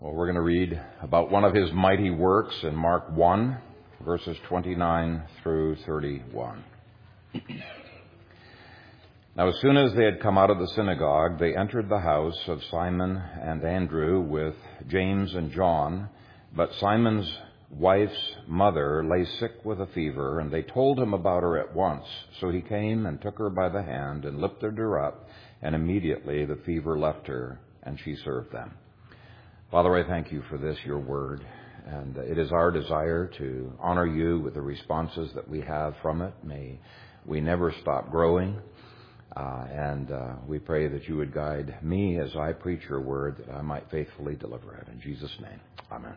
Well, we're going to read about one of his mighty works in Mark 1, verses 29 through 31. Now, as soon as they had come out of the synagogue, they entered the house of Simon and Andrew with James and John. But Simon's wife's mother lay sick with a fever, and they told him about her at once. So he came and took her by the hand and lifted her up, and immediately the fever left her, and she served them. Father, I thank you for this, your word, and it is our desire to honor you with the responses that we have from it. May we never stop growing, and we pray that you would guide me as I preach your word, that I might faithfully deliver it. In Jesus' name, amen.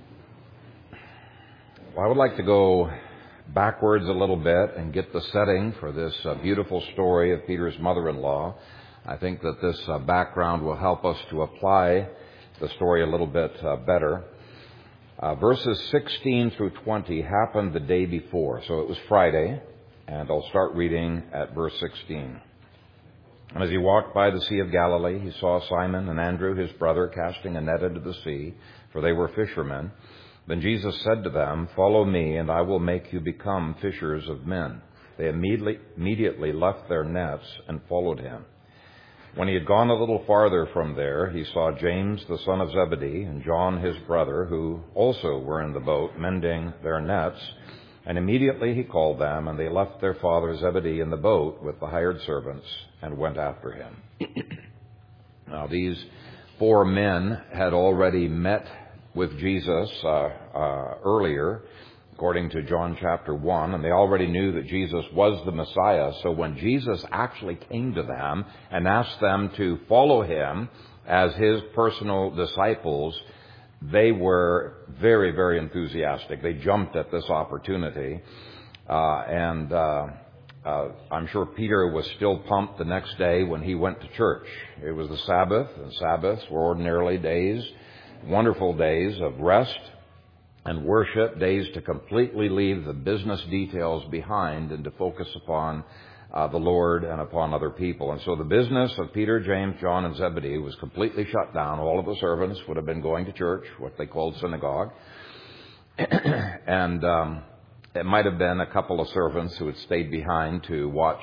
Well, I would like to go backwards a little bit and get the setting for this beautiful story of Peter's mother-in-law. I think that this background will help us to apply the story a little bit better. Verses 16 through 20 happened the day before, so it was Friday, and I'll start reading at verse 16. And as he walked by the Sea of Galilee, he saw Simon and Andrew, his brother, casting a net into the sea, for they were fishermen. Then Jesus said to them, "Follow me, and I will make you become fishers of men." They immediately left their nets and followed him. When he had gone a little farther from there, he saw James the son of Zebedee and John his brother, who also were in the boat, mending their nets. And immediately he called them, and they left their father Zebedee in the boat with the hired servants and went after him. Now, these four men had already met with Jesus earlier, according to John chapter 1, and they already knew that Jesus was the Messiah. So when Jesus actually came to them and asked them to follow him as his personal disciples, they were very, very enthusiastic. They jumped at this opportunity. I'm sure Peter was still pumped the next day when he went to church. It was the Sabbath, and Sabbaths were ordinarily days, wonderful days of rest and worship, days to completely leave the business details behind and to focus upon the Lord and upon other people. And so the business of Peter, James, John, and Zebedee was completely shut down. All of the servants would have been going to church, what they called synagogue. And it might have been a couple of servants who had stayed behind to watch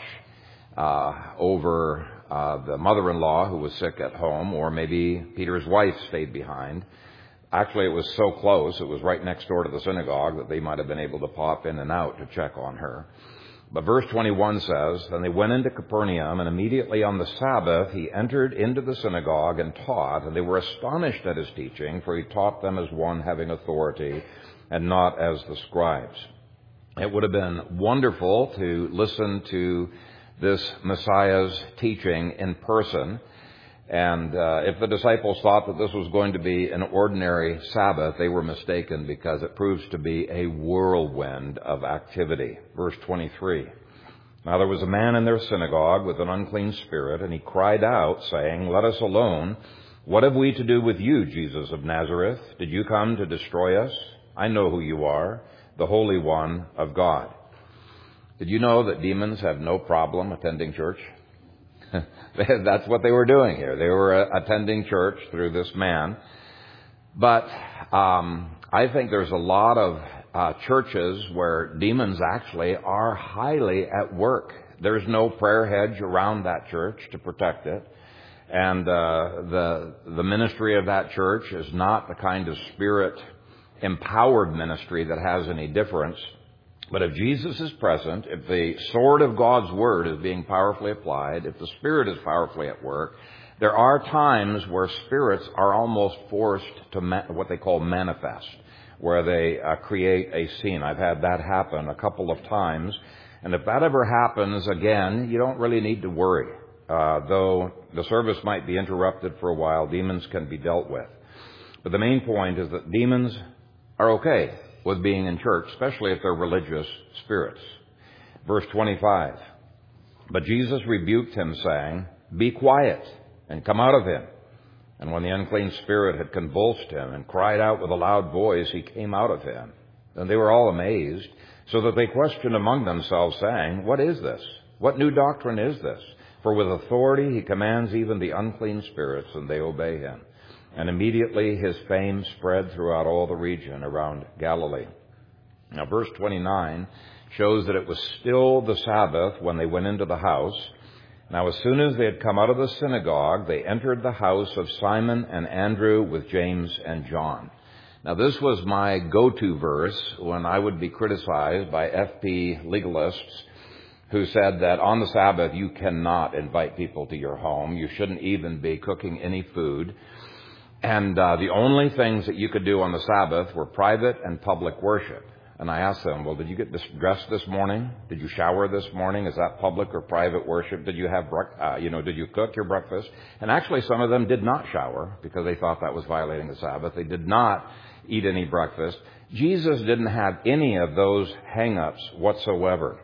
over the mother-in-law who was sick at home, or maybe Peter's wife stayed behind. Actually, it was so close, it was right next door to the synagogue, that they might have been able to pop in and out to check on her. But verse 21 says, "Then they went into Capernaum, and immediately on the Sabbath he entered into the synagogue and taught, and they were astonished at his teaching, for he taught them as one having authority and not as the scribes." It would have been wonderful to listen to this Messiah's teaching in person. And if the disciples thought that this was going to be an ordinary Sabbath, they were mistaken, because it proves to be a whirlwind of activity. Verse 23. "Now there was a man in their synagogue with an unclean spirit, and he cried out, saying, 'Let us alone. What have we to do with you, Jesus of Nazareth? Did you come to destroy us? I know who you are, the Holy One of God.'" Did you know that demons have no problem attending church? That's what they were doing here. They were attending church through this man. But I think there's a lot of churches where demons actually are highly at work. There's no prayer hedge around that church to protect it. And the ministry of that church is not the kind of spirit-empowered ministry that has any difference. But if Jesus is present, if the sword of God's word is being powerfully applied, if the Spirit is powerfully at work, there are times where spirits are almost forced to what they call manifest, where they create a scene. I've had that happen a couple of times. And if that ever happens again, you don't really need to worry. Though the service might be interrupted for a while, demons can be dealt with. But the main point is that demons are okay with being in church, especially if they're religious spirits. Verse 25, "But Jesus rebuked him, saying, 'Be quiet, and come out of him.' And when the unclean spirit had convulsed him and cried out with a loud voice, he came out of him. Then they were all amazed, so that they questioned among themselves, saying, 'What is this? What new doctrine is this? For with authority he commands even the unclean spirits, and they obey him.' And immediately his fame spread throughout all the region around Galilee. Now, verse 29 shows that it was still the Sabbath when they went into the house. Now, as soon as they had come out of the synagogue, they entered the house of Simon and Andrew with James and John. Now, this was my go-to verse when I would be criticized by FP legalists who said that on the Sabbath you cannot invite people to your home. You shouldn't even be cooking any food. And the only things that you could do on the Sabbath were private and public worship. And I asked them, well, did you get dressed this morning? Did you shower this morning? Is that public or private worship? Did you have, did you cook your breakfast? And actually some of them did not shower because they thought that was violating the Sabbath. They did not eat any breakfast. Jesus didn't have any of those hang-ups whatsoever.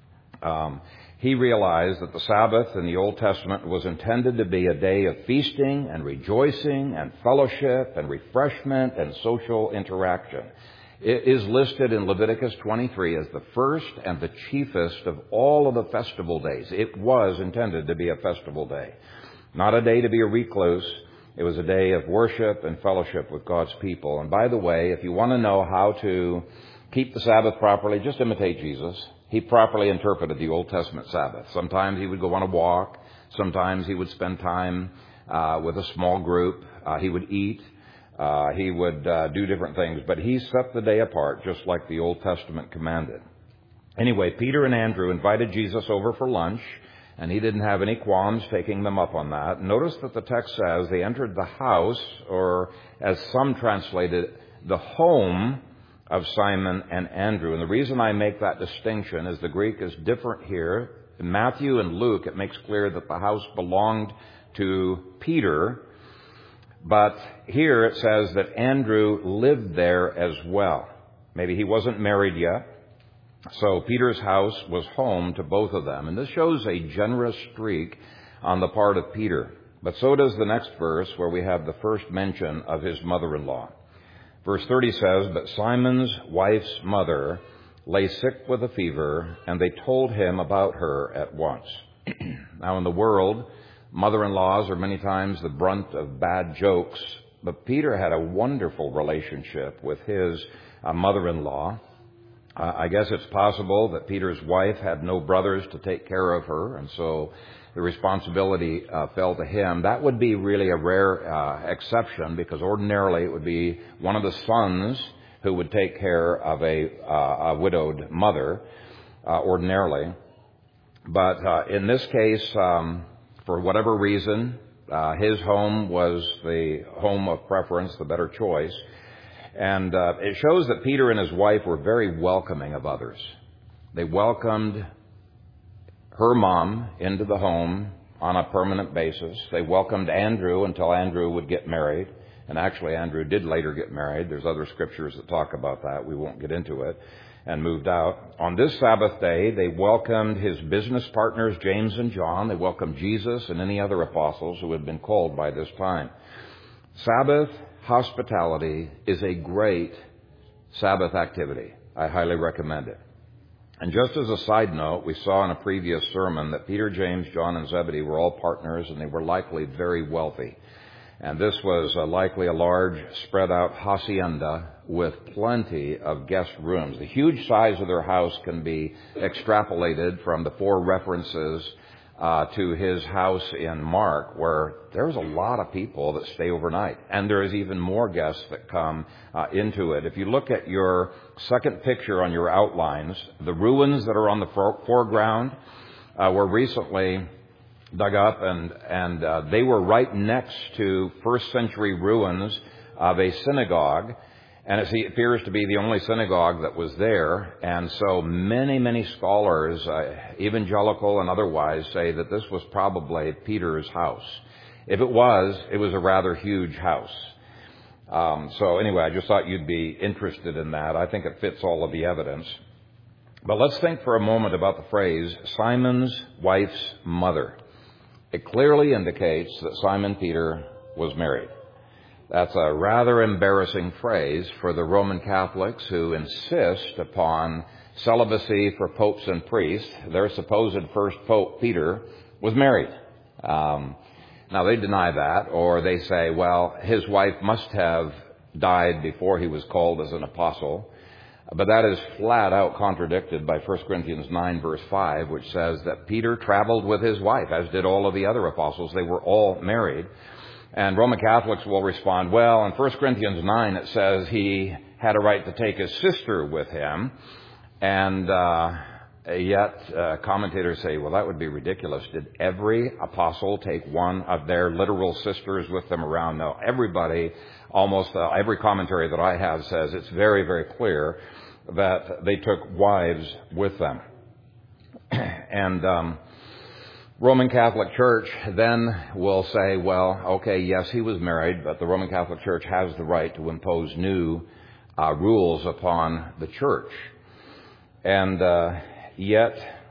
He realized that the Sabbath in the Old Testament was intended to be a day of feasting and rejoicing and fellowship and refreshment and social interaction. It is listed in Leviticus 23 as the first and the chiefest of all of the festival days. It was intended to be a festival day, not a day to be a recluse. It was a day of worship and fellowship with God's people. And by the way, if you want to know how to keep the Sabbath properly, just imitate Jesus. He properly interpreted the Old Testament Sabbath. Sometimes he would go on a walk. Sometimes he would spend time with a small group. He would eat. He would do different things. But he set the day apart just like the Old Testament commanded. Anyway, Peter and Andrew invited Jesus over for lunch, and he didn't have any qualms taking them up on that. Notice that the text says they entered the house, or as some translated, the home of Simon and Andrew. And the reason I make that distinction is the Greek is different here. In Matthew and Luke, it makes clear that the house belonged to Peter. But here it says that Andrew lived there as well. Maybe he wasn't married yet. So Peter's house was home to both of them. And this shows a generous streak on the part of Peter. But so does the next verse where we have the first mention of his mother-in-law. Verse 30 says, but Simon's wife's mother lay sick with a fever, and they told him about her at once. Now in the world, mother-in-laws are many times the brunt of bad jokes, but Peter had a wonderful relationship with his mother-in-law. I guess it's possible that Peter's wife had no brothers to take care of her, and so the responsibility fell to him. That would be really a rare exception, because ordinarily it would be one of the sons who would take care of a widowed mother, ordinarily. But in this case, for whatever reason, his home was the home of preference, the better choice. And it shows that Peter and his wife were very welcoming of others. They welcomed her mom into the home on a permanent basis. They welcomed Andrew until Andrew would get married. And actually, Andrew did later get married. There's other scriptures that talk about that. We won't get into it. And moved out. On this Sabbath day, they welcomed his business partners, James and John. They welcomed Jesus and any other apostles who had been called by this time. Sabbath hospitality is a great Sabbath activity. I highly recommend it. And just as a side note, we saw in a previous sermon that Peter, James, John, and Zebedee were all partners, and they were likely very wealthy. And this was likely a large, spread-out hacienda with plenty of guest rooms. The huge size of their house can be extrapolated from the 4 references to his house in Mark, where there's a lot of people that stay overnight. And there is even more guests that come into it. If you look at your second picture on your outlines, the ruins that are on the foreground were recently dug up, and they were right next to first century ruins of a synagogue. And it appears to be the only synagogue that was there. And so many scholars, evangelical and otherwise, say that this was probably Peter's house. If it was a rather huge house. So anyway, I just thought you'd be interested in that. I think it fits all of the evidence. But let's think for a moment about the phrase, Simon's wife's mother. It clearly indicates that Simon Peter was married. That's a rather embarrassing phrase for the Roman Catholics who insist upon celibacy for popes and priests. Their supposed first pope, Peter, was married. Now, they deny that, or they say, well, his wife must have died before he was called as an apostle. But that is flat out contradicted by 1 Corinthians 9, verse 5, which says that Peter traveled with his wife, as did all of the other apostles. They were all married. And Roman Catholics will respond, well, in 1 Corinthians 9, it says he had a right to take his sister with him. And yet commentators say, well, that would be ridiculous. Did every apostle take one of their literal sisters with them around? No, everybody, almost every commentary that I have says it's very, very clear that they took wives with them. And Roman Catholic Church then will say, well, okay, yes, he was married, but the Roman Catholic Church has the right to impose new rules upon the church. And yet,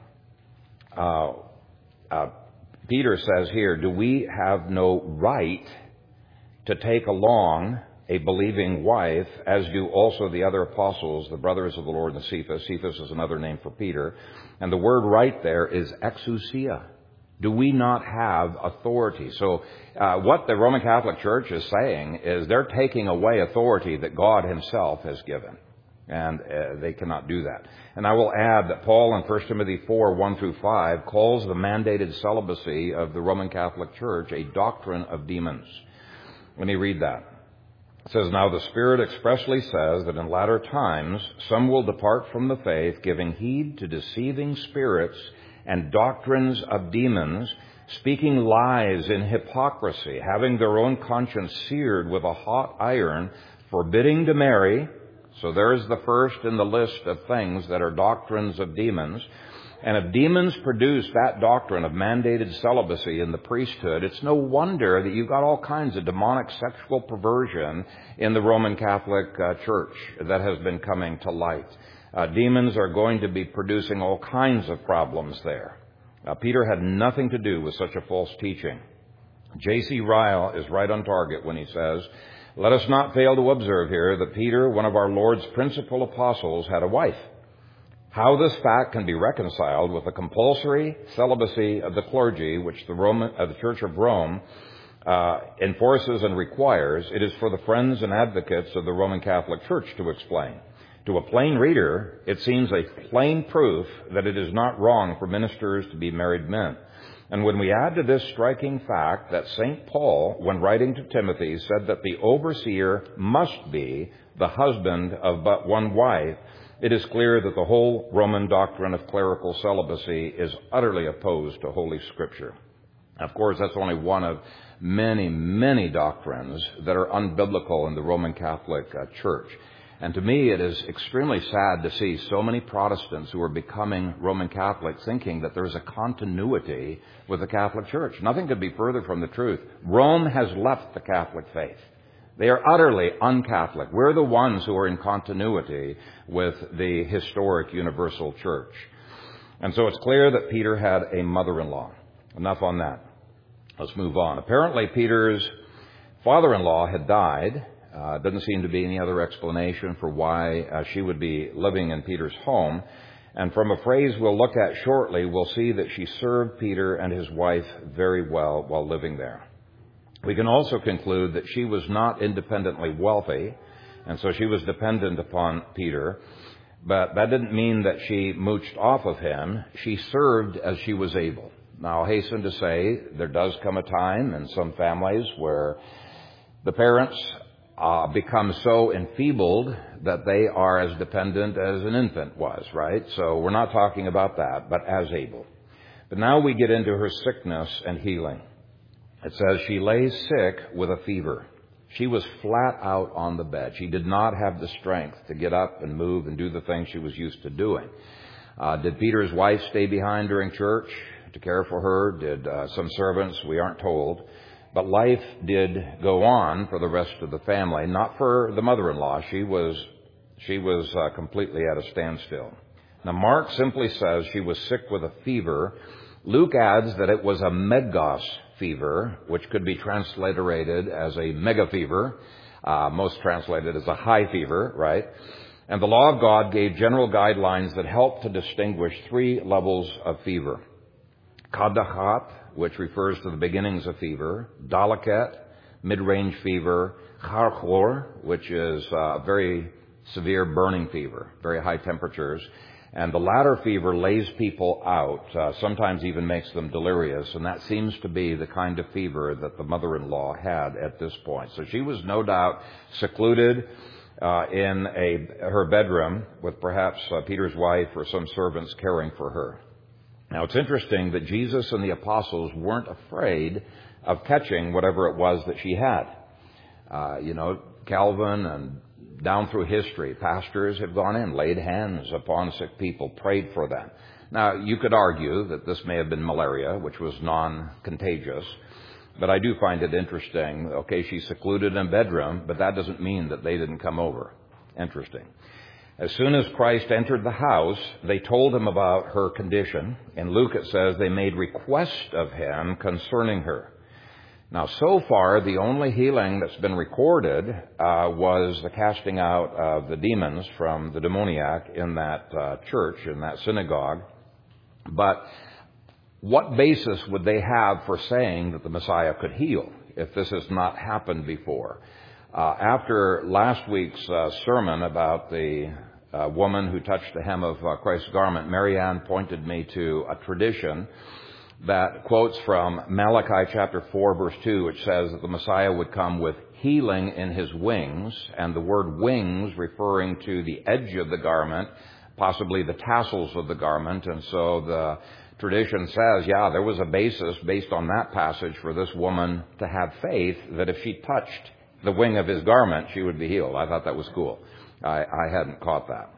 Peter says here, do we have no right to take along a believing wife, as do also the other apostles, the brothers of the Lord, and Cephas? Cephas is another name for Peter. And the word right there is exousia. Do we not have authority? So what the Roman Catholic Church is saying is they're taking away authority that God himself has given. And they cannot do that. And I will add that Paul in 1 Timothy 4, 1 through 5 calls the mandated celibacy of the Roman Catholic Church a doctrine of demons. Let me read that. It says, now the Spirit expressly says that in latter times some will depart from the faith, giving heed to deceiving spirits and doctrines of demons, speaking lies in hypocrisy, having their own conscience seared with a hot iron, forbidding to marry. So there's the first in the list of things that are doctrines of demons. And if demons produce that doctrine of mandated celibacy in the priesthood, it's no wonder that you've got all kinds of demonic sexual perversion in the Roman Catholic Church that has been coming to light. Demons are going to be producing all kinds of problems there. Peter had nothing to do with such a false teaching. J.C. Ryle is right on target when he says, let us not fail to observe here that Peter, one of our Lord's principal apostles, had a wife. How this fact can be reconciled with the compulsory celibacy of the clergy, which the Church of Rome enforces and requires, it is for the friends and advocates of the Roman Catholic Church to explain. To a plain reader, it seems a plain proof that it is not wrong for ministers to be married men. And when we add to this striking fact that St. Paul, when writing to Timothy, said that the overseer must be the husband of but one wife, it is clear that the whole Roman doctrine of clerical celibacy is utterly opposed to Holy Scripture. Of course, that's only one of many, many doctrines that are unbiblical in the Roman Catholic Church. And to me, it is extremely sad to see so many Protestants who are becoming Roman Catholics thinking that there's a continuity with the Catholic Church. Nothing could be further from the truth. Rome has left the Catholic faith. They are utterly un-Catholic. We're the ones who are in continuity with the historic universal church. And so it's clear that Peter had a mother-in-law. Enough on that. Let's move on. Apparently, Peter's father-in-law had died. Doesn't seem to be any other explanation for why she would be living in Peter's home. And from a phrase we'll look at shortly, we'll see that she served Peter and his wife very well while living there. We can also conclude that she was not independently wealthy, and so she was dependent upon Peter. But that didn't mean that she mooched off of him. She served as she was able. Now, I'll hasten to say there does come a time in some families where the parents become so enfeebled that they are as dependent as an infant was, right? So we're not talking about that, but as able. But now we get into her sickness and healing. It says she lay sick with a fever. She was flat out on the bed. She did not have the strength to get up and move and do the things she was used to doing. Did Peter's wife stay behind during church to care for her? Did some servants? We aren't told. But life did go on for the rest of the family, not for the mother-in-law. She was completely at a standstill. Now, Mark simply says she was sick with a fever. Luke adds that it was a megos fever, which could be transliterated as a mega fever, most translated as a high fever, right? And the law of God gave general guidelines that helped to distinguish three levels of fever. Kadachat, which refers to the beginnings of fever. Dalaket, mid-range fever. Charchor, which is a very severe burning fever, very high temperatures. And the latter fever lays people out, sometimes even makes them delirious, and that seems to be the kind of fever that the mother-in-law had at this point. So she was no doubt secluded in her bedroom with perhaps Peter's wife or some servants caring for her. Now, it's interesting that Jesus and the apostles weren't afraid of catching whatever it was that she had. Calvin and down through history, pastors have gone in, laid hands upon sick people, prayed for them. Now, you could argue that this may have been malaria, which was non-contagious, but I do find it interesting. Okay, she's secluded in a bedroom, but that doesn't mean that they didn't come over. Interesting. As soon as Christ entered the house, they told him about her condition. In Luke it says they made request of him concerning her. Now, so far, the only healing that's been recorded was the casting out of the demons from the demoniac in that church, in that synagogue. But what basis would they have for saying that the Messiah could heal if this has not happened before? After last week's sermon about the woman who touched the hem of Christ's garment, Mary Ann pointed me to a tradition that quotes from Malachi chapter 4, verse 2, which says that the Messiah would come with healing in his wings, and the word wings referring to the edge of the garment, possibly the tassels of the garment. And so the tradition says, there was a basis based on that passage for this woman to have faith that if she touched the wing of his garment, she would be healed. I thought that was cool. I hadn't caught that.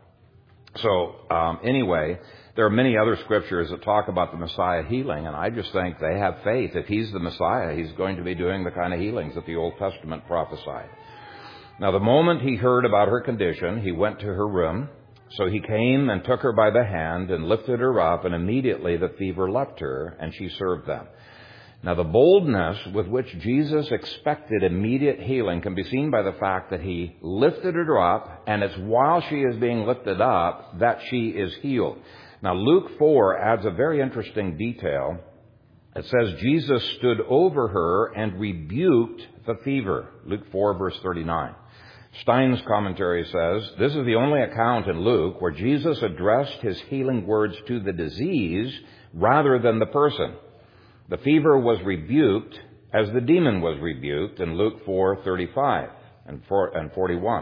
So anyway, there are many other scriptures that talk about the Messiah healing, and I just think they have faith. If he's the Messiah, he's going to be doing the kind of healings that the Old Testament prophesied. Now, the moment he heard about her condition, he went to her room. So he came and took her by the hand and lifted her up, and immediately the fever left her, and she served them. Now, the boldness with which Jesus expected immediate healing can be seen by the fact that he lifted her up, and it's while she is being lifted up that she is healed. Now, Luke 4 adds a very interesting detail. It says Jesus stood over her and rebuked the fever. Luke 4, verse 39. Stein's commentary says, this is the only account in Luke where Jesus addressed his healing words to the disease rather than the person. The fever was rebuked as the demon was rebuked in Luke 4:35 and 41.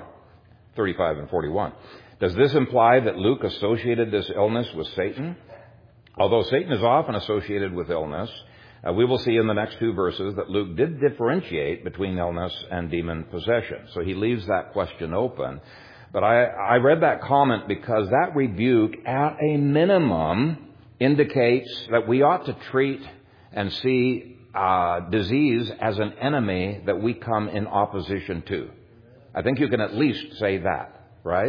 35 and 41. Does this imply that Luke associated this illness with Satan? Although Satan is often associated with illness, we will see in the next two verses that Luke did differentiate between illness and demon possession. So he leaves that question open. But I read that comment because that rebuke, at a minimum, indicates that we ought to treat and see disease as an enemy that we come in opposition to. I think you can at least say that, right?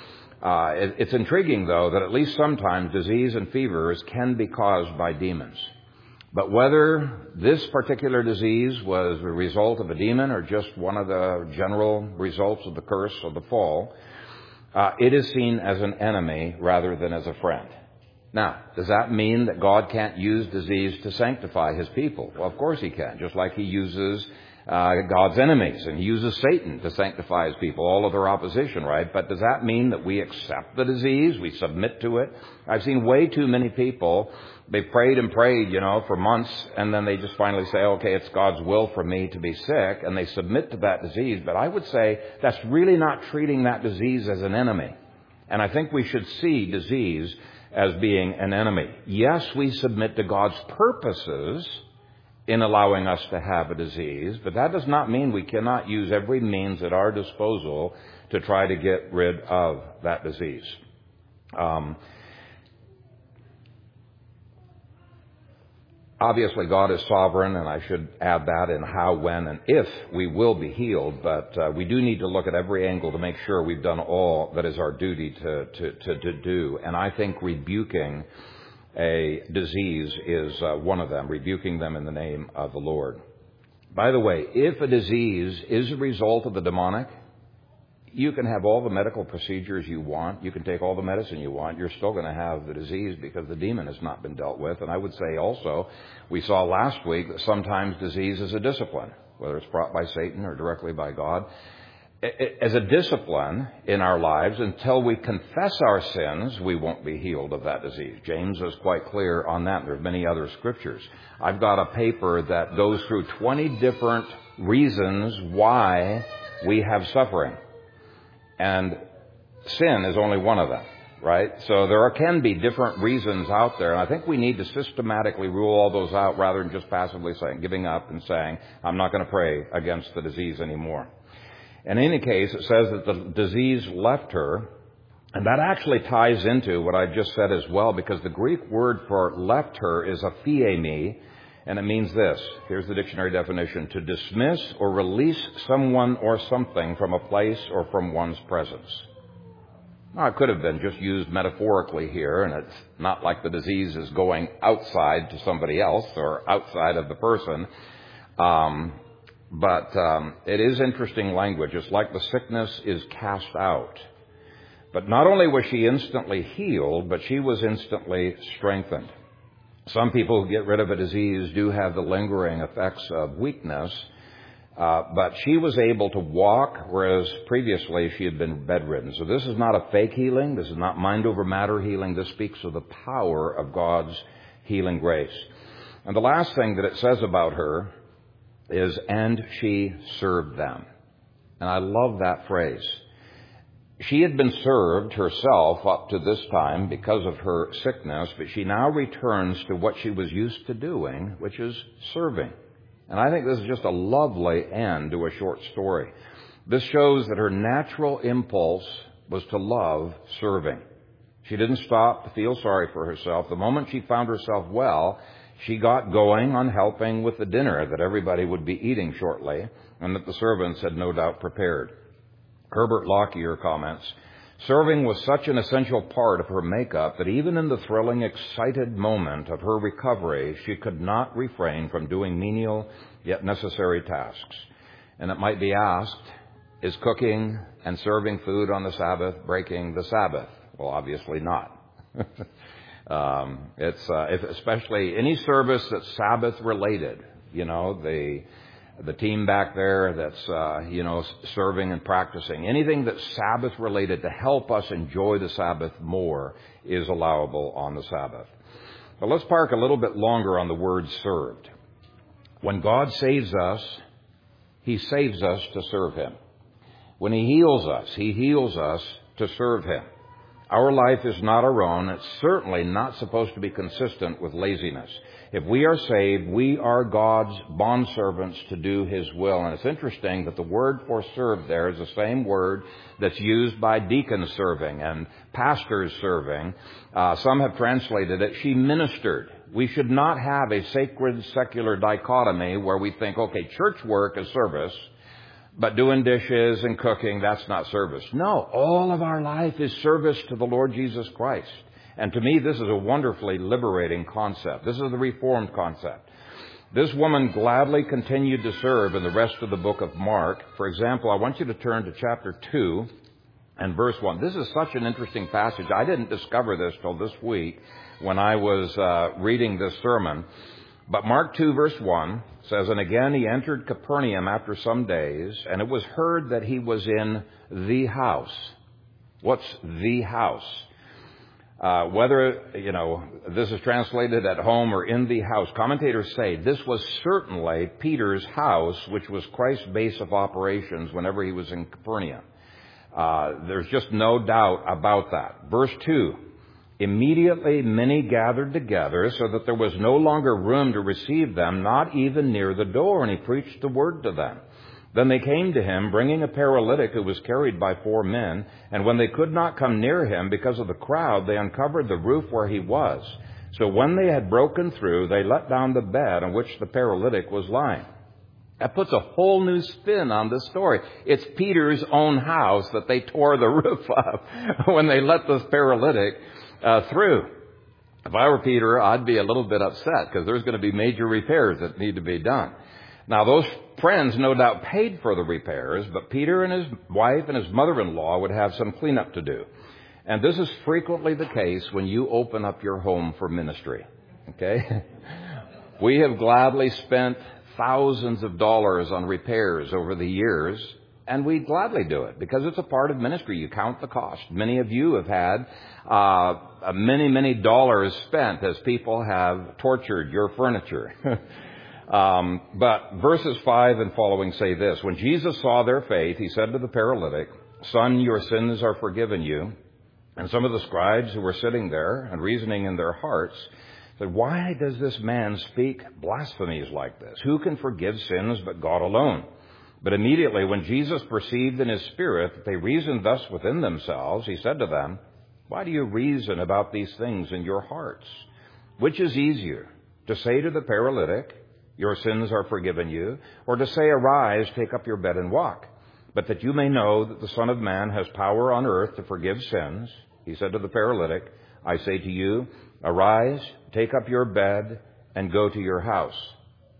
It's intriguing, though, that at least sometimes disease and fevers can be caused by demons. But whether this particular disease was the result of a demon or just one of the general results of the curse of the fall, it is seen as an enemy rather than as a friend. Now, does that mean that God can't use disease to sanctify his people? Well, of course he can, just like he uses God's enemies, and he uses Satan to sanctify his people, all of their opposition, right? But does that mean that we accept the disease, we submit to it? I've seen way too many people, they prayed and prayed, for months, and then they just finally say, okay, it's God's will for me to be sick, and they submit to that disease. But I would say that's really not treating that disease as an enemy. And I think we should see disease as being an enemy. Yes, we submit to God's purposes in allowing us to have a disease, but that does not mean we cannot use every means at our disposal to try to get rid of that disease. Obviously, God is sovereign, and I should add that in how, when, and if we will be healed, but we do need to look at every angle to make sure we've done all that is our duty to do. And I think rebuking a disease is one of them, rebuking them in the name of the Lord. By the way, if a disease is a result of the demonic, You can have all the medical procedures you want. You can take all the medicine you want. You're still going to have the disease because the demon has not been dealt with. And I would say also, we saw last week that sometimes disease is a discipline, whether it's brought by Satan or directly by God. As a discipline in our lives, until we confess our sins, we won't be healed of that disease. James is quite clear on that. There are many other scriptures. I've got a paper that goes through 20 different reasons why we have suffering. And sin is only one of them, right? So there can be different reasons out there. And I think we need to systematically rule all those out rather than just passively saying, giving up and saying, I'm not going to pray against the disease anymore. In any case, it says that the disease left her, and that actually ties into what I just said as well, because the Greek word for left her is aphiemi, and it means this. Here's the dictionary definition: to dismiss or release someone or something from a place or from one's presence. Now, it could have been just used metaphorically here, and it's not like the disease is going outside to somebody else or outside of the person. But it is interesting language. It's like the sickness is cast out. But not only was she instantly healed, but she was instantly strengthened. Some people who get rid of a disease do have the lingering effects of weakness, but she was able to walk, whereas previously she had been bedridden. So this is not a fake healing. This is not mind over matter healing. This speaks of the power of God's healing grace. And the last thing that it says about her is, and she served them. And I love that phrase. She had been served herself up to this time because of her sickness, but she now returns to what she was used to doing, which is serving. And I think this is just a lovely end to a short story. This shows that her natural impulse was to love serving. She didn't stop to feel sorry for herself. The moment she found herself well, she got going on helping with the dinner that everybody would be eating shortly, and that the servants had no doubt prepared. Herbert Lockyer comments, serving was such an essential part of her makeup that even in the thrilling, excited moment of her recovery, she could not refrain from doing menial yet necessary tasks. And it might be asked, is cooking and serving food on the Sabbath breaking the Sabbath? Well, obviously not. If especially any service that's Sabbath related, the team back there that's, serving and practicing, anything that's Sabbath related to help us enjoy the Sabbath more is allowable on the Sabbath. But let's park a little bit longer on the word served. When God saves us, He saves us to serve Him. When He heals us to serve Him. Our life is not our own. It's certainly not supposed to be consistent with laziness. If we are saved, we are God's bondservants to do His will. And it's interesting that the word for serve there is the same word that's used by deacons serving and pastors serving. Some have translated it, she ministered. We should not have a sacred secular dichotomy where we think, okay, church work is service, but doing dishes and cooking, that's not service. No, all of our life is service to the Lord Jesus Christ. And to me, this is a wonderfully liberating concept. This is the Reformed concept. This woman gladly continued to serve in the rest of the book of Mark. For example, I want you to turn to chapter 2 and verse 1. This is such an interesting passage. I didn't discover this till this week when I was reading this sermon. But Mark 2 verse 1 says, and again he entered Capernaum after some days, and it was heard that he was in the house. What's the house? Whether, this is translated at home or in the house, commentators say this was certainly Peter's house, which was Christ's base of operations whenever he was in Capernaum. There's just no doubt about that. Verse 2, immediately many gathered together so that there was no longer room to receive them, not even near the door, and he preached the word to them. Then they came to him, bringing a paralytic who was carried by 4 men. And when they could not come near him because of the crowd, they uncovered the roof where he was. So when they had broken through, they let down the bed on which the paralytic was lying. That puts a whole new spin on this story. It's Peter's own house that they tore the roof up when they let this paralytic through. If I were Peter, I'd be a little bit upset because there's going to be major repairs that need to be done. Now, those friends no doubt paid for the repairs, but Peter and his wife and his mother-in-law would have some cleanup to do. And this is frequently the case when you open up your home for ministry. Okay? We have gladly spent thousands of dollars on repairs over the years, and we gladly do it because it's a part of ministry. You count the cost. Many of you have had many dollars spent as people have tortured your furniture. But verses 5 and following say this: When Jesus saw their faith, he said to the paralytic, "Son, your sins are forgiven you." And some of the scribes who were sitting there and reasoning in their hearts said, "Why does this man speak blasphemies like this? Who can forgive sins but God alone?" But immediately when Jesus perceived in his spirit that they reasoned thus within themselves, he said to them, "Why do you reason about these things in your hearts? Which is easier, to say to the paralytic, 'Your sins are forgiven you,' or to say, 'Arise, take up your bed and walk'? But that you may know that the Son of Man has power on earth to forgive sins," he said to the paralytic, "I say to you, arise, take up your bed, and go to your house."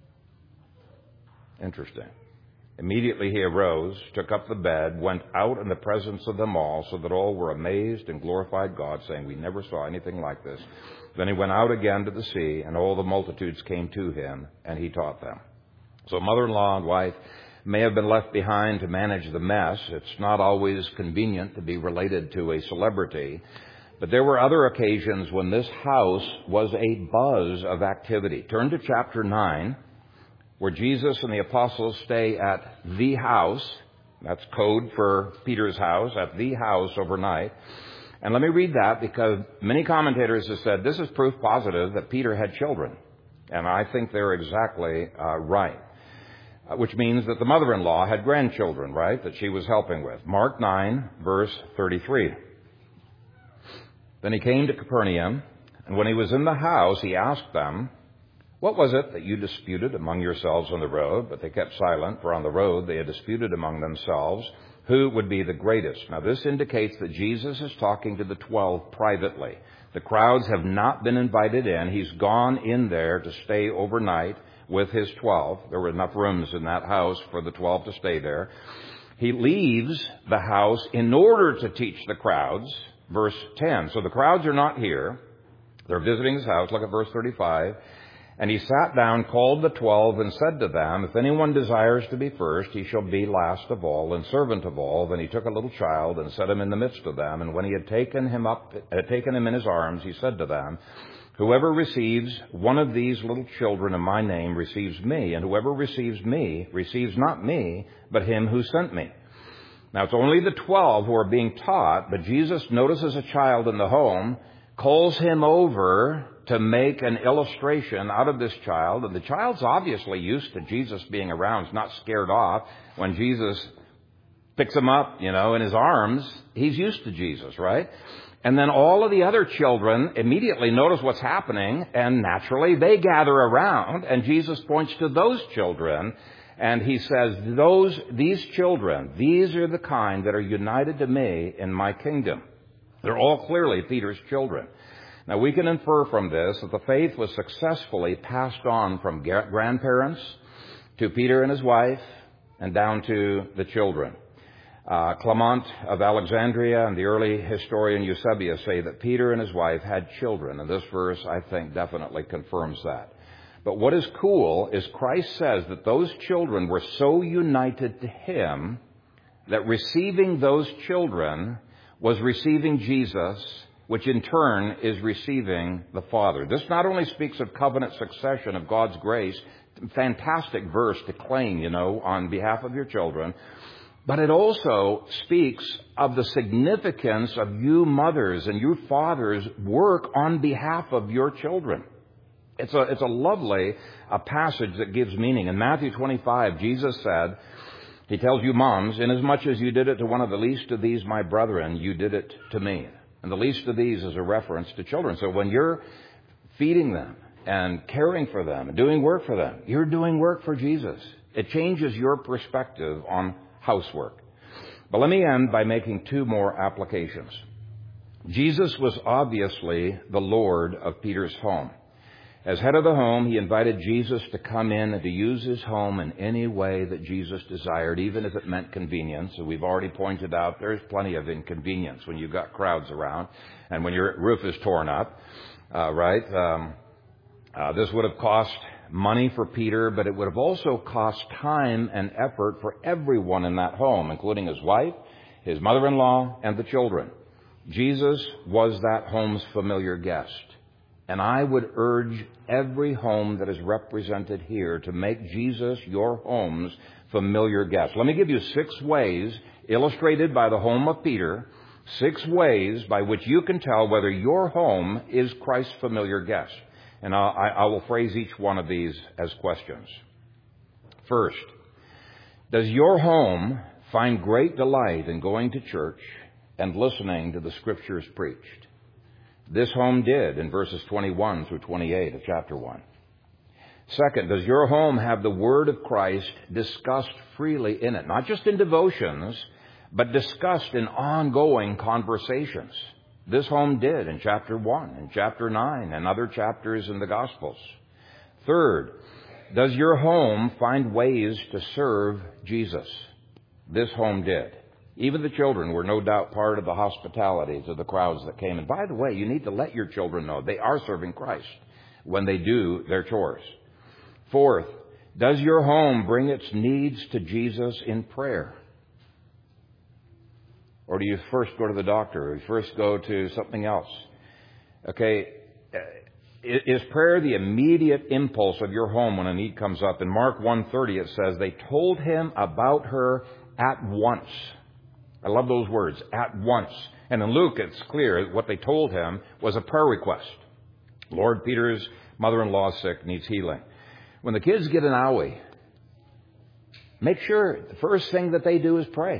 Interesting. Immediately he arose, took up the bed, went out in the presence of them all, so that all were amazed and glorified God, saying, "We never saw anything like this." Then he went out again to the sea, and all the multitudes came to him, and he taught them. So mother-in-law and wife may have been left behind to manage the mess. It's not always convenient to be related to a celebrity. But there were other occasions when this house was a buzz of activity. Turn to chapter 9, where Jesus and the apostles stay at the house. That's code for Peter's house, at the house overnight. And let me read that because many commentators have said this is proof positive that Peter had children. And I think they're exactly right. Which means that the mother-in-law had grandchildren, right, that she was helping with. Mark 9, verse 33. Then he came to Capernaum, and when he was in the house, he asked them, "What was it that you disputed among yourselves on the road?" But they kept silent, for on the road they had disputed among themselves who would be the greatest. Now this indicates that Jesus is talking to the 12 privately. The crowds have not been invited in. He's gone in there to stay overnight with his 12. There were enough rooms in that house for the 12 to stay there. He leaves the house in order to teach the crowds. Verse 10. So the crowds are not here. They're visiting his house. Look at verse 35. And he sat down, called the 12, and said to them, "If anyone desires to be first, he shall be last of all and servant of all." Then he took a little child and set him in the midst of them. And when he had taken him in his arms, he said to them, "Whoever receives one of these little children in my name receives me, and whoever receives me receives not me, but him who sent me." Now, it's only the 12 who are being taught, but Jesus notices a child in the home, calls him over to make an illustration out of this child. And the child's obviously used to Jesus being around. He's not scared off. When Jesus picks him up, in his arms, he's used to Jesus, right? And then all of the other children immediately notice what's happening, and naturally they gather around, and Jesus points to those children, and he says, these children, these are the kind that are united to me in my kingdom. They're all clearly Peter's children. Now, we can infer from this that the faith was successfully passed on from grandparents to Peter and his wife and down to the children. Clement of Alexandria and the early historian Eusebius say that Peter and his wife had children, and this verse, I think, definitely confirms that. But what is cool is Christ says that those children were so united to him that receiving those children was receiving Jesus, which in turn is receiving the Father. This not only speaks of covenant succession of God's grace, fantastic verse to claim, on behalf of your children, but it also speaks of the significance of you mothers and you fathers' work on behalf of your children. It's a lovely passage that gives meaning. In Matthew 25, Jesus said, he tells you moms, "Inasmuch as you did it to one of the least of these, my brethren, you did it to me." And the least of these is a reference to children. So when you're feeding them and caring for them and doing work for them, you're doing work for Jesus. It changes your perspective on housework. But let me end by making two more applications. Jesus was obviously the Lord of Peter's home. As head of the home, he invited Jesus to come in and to use his home in any way that Jesus desired, even if it meant convenience. So we've already pointed out there's plenty of inconvenience when you've got crowds around and when your roof is torn up, right? This would have cost money for Peter, but it would have also cost time and effort for everyone in that home, including his wife, his mother-in-law, and the children. Jesus was that home's familiar guest. And I would urge every home that is represented here to make Jesus your home's familiar guest. Let me give you 6 ways, illustrated by the home of Peter, 6 ways by which you can tell whether your home is Christ's familiar guest. And I will phrase each one of these as questions. First, does your home find great delight in going to church and listening to the Scriptures preached? This home did in verses 21 through 28 of chapter 1. Second, does your home have the Word of Christ discussed freely in it? Not just in devotions, but discussed in ongoing conversations. This home did in chapter 1, and chapter 9, and other chapters in the Gospels. Third, does your home find ways to serve Jesus? This home did. Even the children were no doubt part of the hospitality to the crowds that came. And by the way, you need to let your children know they are serving Christ when they do their chores. Fourth, does your home bring its needs to Jesus in prayer? Or do you first go to the doctor, or you first go to something else? Okay, is prayer the immediate impulse of your home when a need comes up? In Mark 1:30 it says, they told him about her at once. I love those words, at once. And in Luke, it's clear what they told him was a prayer request. Lord, Peter's mother-in-law is sick, needs healing. When the kids get an owie, make sure the first thing that they do is pray.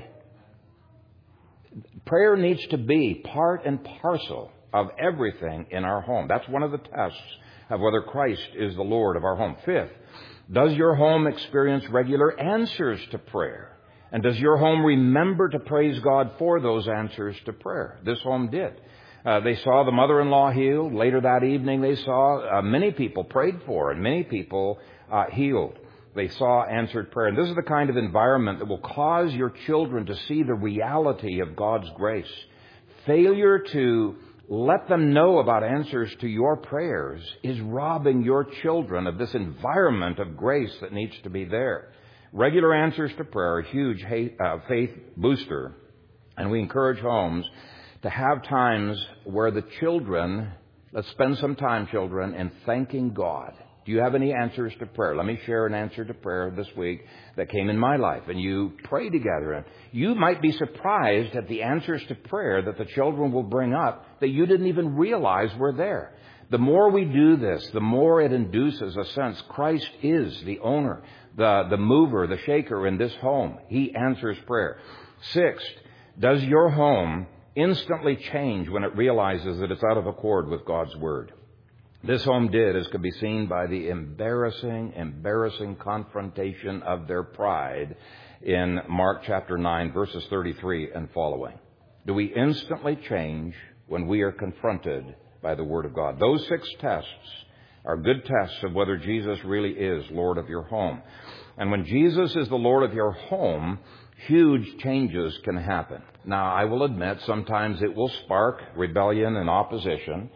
Prayer needs to be part and parcel of everything in our home. That's one of the tests of whether Christ is the Lord of our home. Fifth, does your home experience regular answers to prayer? And does your home remember to praise God for those answers to prayer? This home did. They saw the mother-in-law healed. Later that evening, they saw many people prayed for and many people healed. They saw answered prayer. And this is the kind of environment that will cause your children to see the reality of God's grace. Failure to let them know about answers to your prayers is robbing your children of this environment of grace that needs to be there. Regular answers to prayer are a huge faith booster, and we encourage homes to have times where the children, let's spend some time, children, in thanking God. Do you have any answers to prayer? Let me share an answer to prayer this week that came in my life, and you pray together. And you might be surprised at the answers to prayer that the children will bring up that you didn't even realize were there. The more we do this, the more it induces a sense Christ is the owner, the mover, the shaker in this home. He answers prayer. Sixth, does your home instantly change when it realizes that it's out of accord with God's Word? This home did, as could be seen by the embarrassing confrontation of their pride in Mark chapter 9, verses 33 and following. Do we instantly change when we are confronted by the Word of God? Those 6 tests are good tests of whether Jesus really is Lord of your home. And when Jesus is the Lord of your home, huge changes can happen. Now, I will admit, sometimes it will spark rebellion and opposition.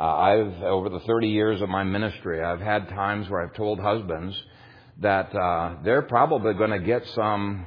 Over the 30 years of my ministry, I've had times where I've told husbands that they're probably going to get some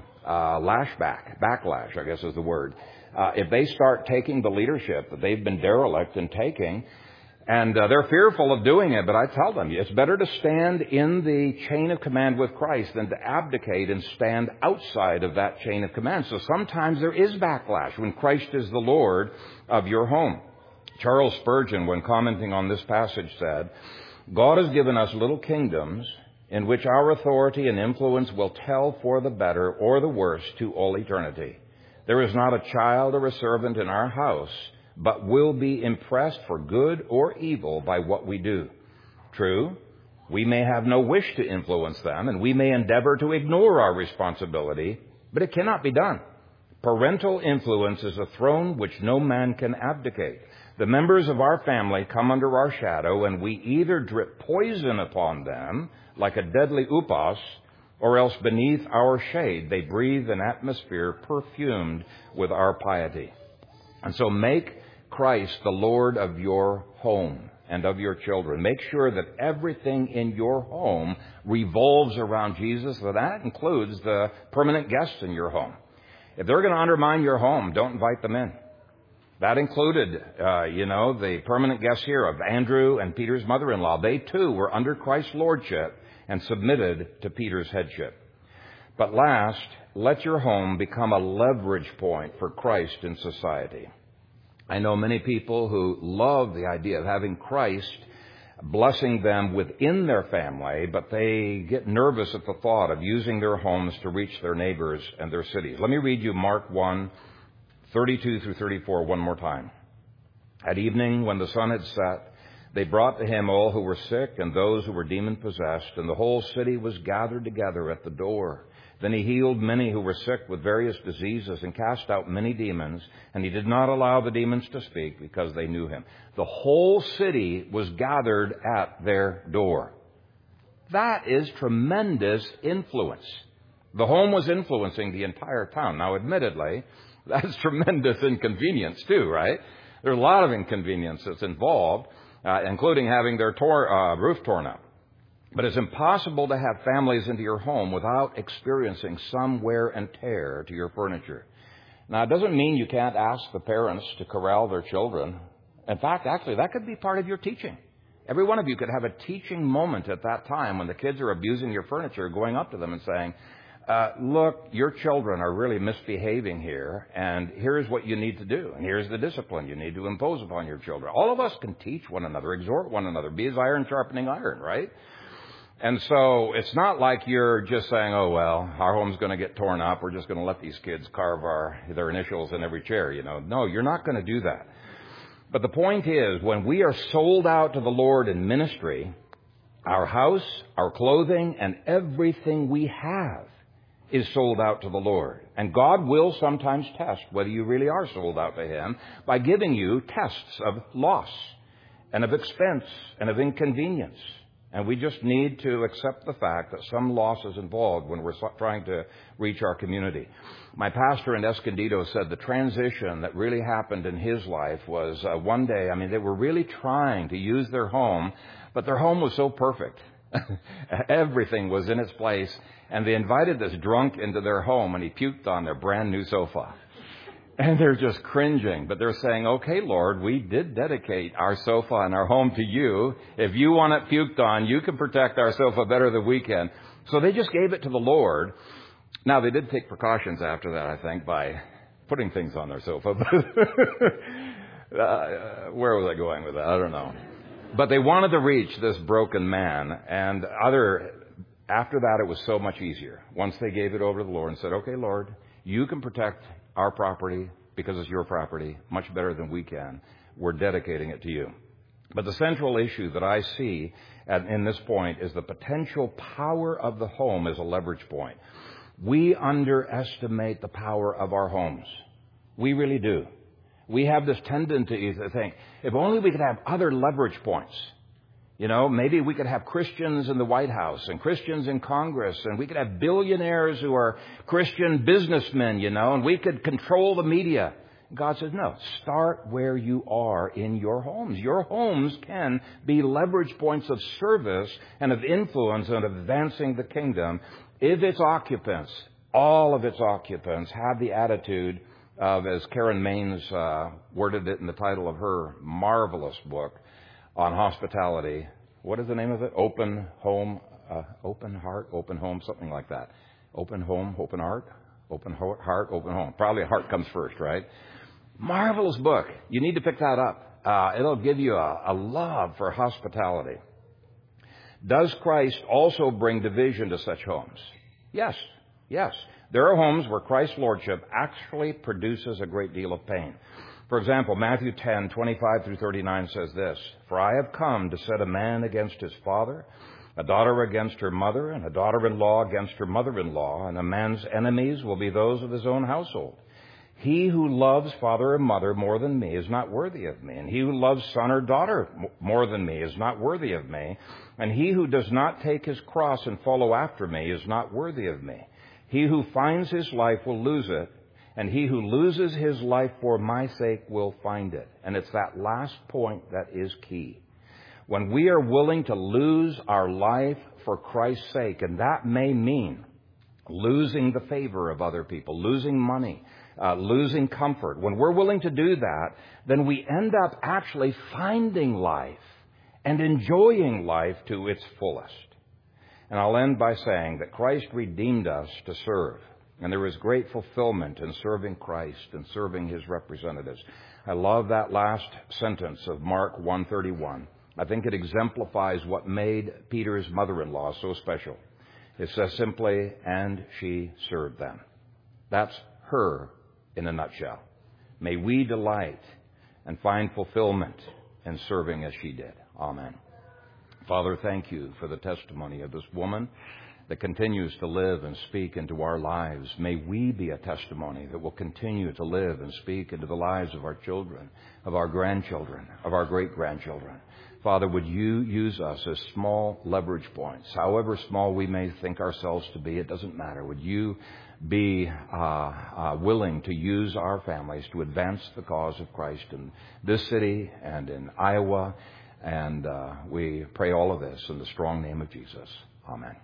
backlash, I guess is the word, if they start taking the leadership that they've been derelict in taking. And they're fearful of doing it, but I tell them it's better to stand in the chain of command with Christ than to abdicate and stand outside of that chain of command. So sometimes there is backlash when Christ is the Lord of your home. Charles Spurgeon, when commenting on this passage, said, God has given us little kingdoms in which our authority and influence will tell for the better or the worse to all eternity. There is not a child or a servant in our house but will be impressed for good or evil by what we do. True, we may have no wish to influence them, and we may endeavor to ignore our responsibility, but it cannot be done. Parental influence is a throne which no man can abdicate. The members of our family come under our shadow, and we either drip poison upon them, like a deadly upas, or else beneath our shade they breathe an atmosphere perfumed with our piety. And so make Christ the Lord of your home and of your children. Make sure that everything in your home revolves around Jesus. So that includes the permanent guests in your home. If they're going to undermine your home, don't invite them in. That included, the permanent guests here of Andrew and Peter's mother-in-law. They too were under Christ's lordship and submitted to Peter's headship. But last, let your home become a leverage point for Christ in society. I know many people who love the idea of having Christ blessing them within their family, but they get nervous at the thought of using their homes to reach their neighbors and their cities. Let me read you Mark 1:32 through 34 one more time. At evening, when the sun had set, they brought to him all who were sick and those who were demon-possessed, and the whole city was gathered together at the door. Then he healed many who were sick with various diseases and cast out many demons, and he did not allow the demons to speak because they knew him. The whole city was gathered at their door. That is tremendous influence. The home was influencing the entire town. Now, admittedly, that's tremendous inconvenience too, right? There's a lot of inconvenience that's involved, including having their roof torn up. But it's impossible to have families into your home without experiencing some wear and tear to your furniture. Now, it doesn't mean you can't ask the parents to corral their children. In fact, actually, that could be part of your teaching. Every one of you could have a teaching moment at that time when the kids are abusing your furniture, going up to them and saying, look, your children are really misbehaving here, and here's what you need to do, and here's the discipline you need to impose upon your children. All of us can teach one another, exhort one another, be as iron sharpening iron, right? And so it's not like you're just saying, oh, well, our home's going to get torn up. We're just going to let these kids carve their initials in every chair, No, you're not going to do that. But the point is, when we are sold out to the Lord in ministry, our house, our clothing, and everything we have is sold out to the Lord. And God will sometimes test whether you really are sold out to Him by giving you tests of loss and of expense and of inconvenience. And we just need to accept the fact that some loss is involved when we're trying to reach our community. My pastor in Escondido said the transition that really happened in his life was one day, they were really trying to use their home, but their home was so perfect. Everything was in its place. And they invited this drunk into their home, and he puked on their brand new sofa. And they're just cringing. But they're saying, okay, Lord, we did dedicate our sofa and our home to you. If you want it puked on, you can protect our sofa better than we can. So they just gave it to the Lord. Now, they did take precautions after that, I think, by putting things on their sofa. Where was I going with that? I don't know. But they wanted to reach this broken man. And after that, it was so much easier. Once they gave it over to the Lord and said, okay, Lord, you can protect our property because it's your property much better than we can. We're dedicating it to you. But the central issue that I see in this point is the potential power of the home as a leverage point. We underestimate the power of our homes. We really do. We have this tendency to think, if only we could have other leverage points. Maybe we could have Christians in the White House and Christians in Congress, and we could have billionaires who are Christian businessmen, and we could control the media. God says, no, start where you are in your homes. Your homes can be leverage points of service and of influence and of advancing the kingdom if its occupants, all of its occupants, have the attitude of, as Karen Maines worded it in the title of her marvelous book on hospitality. What is the name of it? Open home, open heart, open home, something like that. Open home, open heart, open heart, open home. Probably heart comes first, right? Marvelous book. You need to pick that up. It'll give you a love for hospitality. Does Christ also bring division to such homes? Yes. There are homes where Christ's lordship actually produces a great deal of pain. For example, Matthew 10:25 through 39 says this, "For I have come to set a man against his father, a daughter against her mother, and a daughter-in-law against her mother-in-law, and a man's enemies will be those of his own household. He who loves father or mother more than me is not worthy of me, and he who loves son or daughter more than me is not worthy of me, and he who does not take his cross and follow after me is not worthy of me. He who finds his life will lose it, and he who loses his life for my sake will find it. And it's that last point that is key. When we are willing to lose our life for Christ's sake, and that may mean losing the favor of other people, losing money, losing comfort. When we're willing to do that, then we end up actually finding life and enjoying life to its fullest. And I'll end by saying that Christ redeemed us to serve. And there is great fulfillment in serving Christ and serving His representatives. I love that last sentence of Mark 1:31. I think it exemplifies what made Peter's mother-in-law so special. It says simply, and she served them. That's her in a nutshell. May we delight and find fulfillment in serving as she did. Amen. Father, thank you for the testimony of this woman that continues to live and speak into our lives. May we be a testimony that will continue to live and speak into the lives of our children, of our grandchildren, of our great-grandchildren. Father, would you use us as small leverage points, however small we may think ourselves to be, it doesn't matter. Would you be willing to use our families to advance the cause of Christ in this city and in Iowa? And we pray all of this in the strong name of Jesus. Amen.